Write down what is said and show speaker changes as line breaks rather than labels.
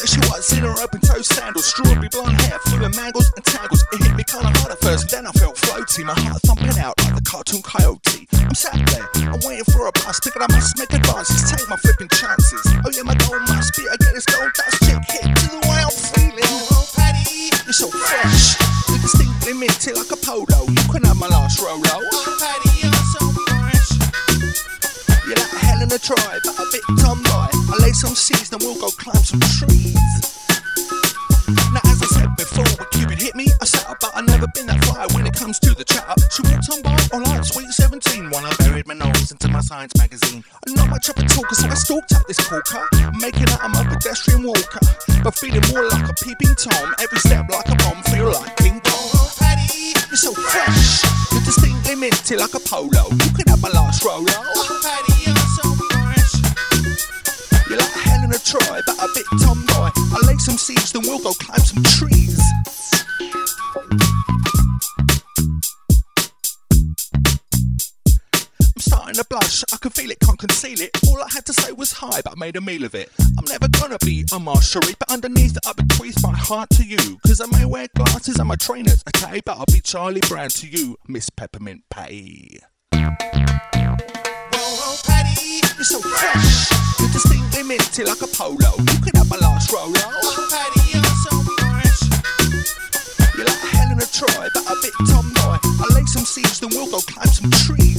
she was in her open-toe sandals, strawberry blonde hair full of mangles and tangles. It hit me kinda hard at first, then I felt floaty, my heart thumping out like the cartoon coyote. I'm sat there, I'm waiting for a bus, thinking I must make advances, take my flipping chances. Oh yeah, my goal must be to get this gold dust chick hit to the way I'm feeling. Oh Paddy, you're so fresh, you're distinctly minty like a polo. You can have my last Rolo. Oh Paddy, you're so fresh. You're like hell in a try, but a bit tomboy. I lay some seeds, then we'll go climb some trees. Now as I said before, when Cupid hit me, I sat up, but I never been that fly when it comes to the chatter. She walked on by on like sweet 17 while I buried my nose into my science magazine. I'm not much of a talker, so I stalked out this corker, making out I'm a pedestrian walker, but feeling more like a peeping Tom. Every step like a bomb, feel like King Kong. Oh Paddy, you're so fresh, you're distinctly minty like a polo. You could have my last Rolo. Oh Paddy, you're so fresh. You're like hell in a try, but a bit tomboy. I lay some seeds, then we'll go climb some trees. I'm starting to blush, I can feel it, can't conceal it. All I had to say was hi, but I made a meal of it. I'm never gonna be a Marcherie, but underneath it I bequeath my heart to you. Cause I may wear glasses and my trainers, okay, but I'll be Charlie Brown to you, Miss Peppermint Patty. Whoa, Paddy, you're so fresh, you're distinctly minty like a polo. You could have my last Rolo. Oh Paddy, you're so fresh. You're like hell in a try, but a bit tomboy. I lay some seeds, then we'll go climb some trees.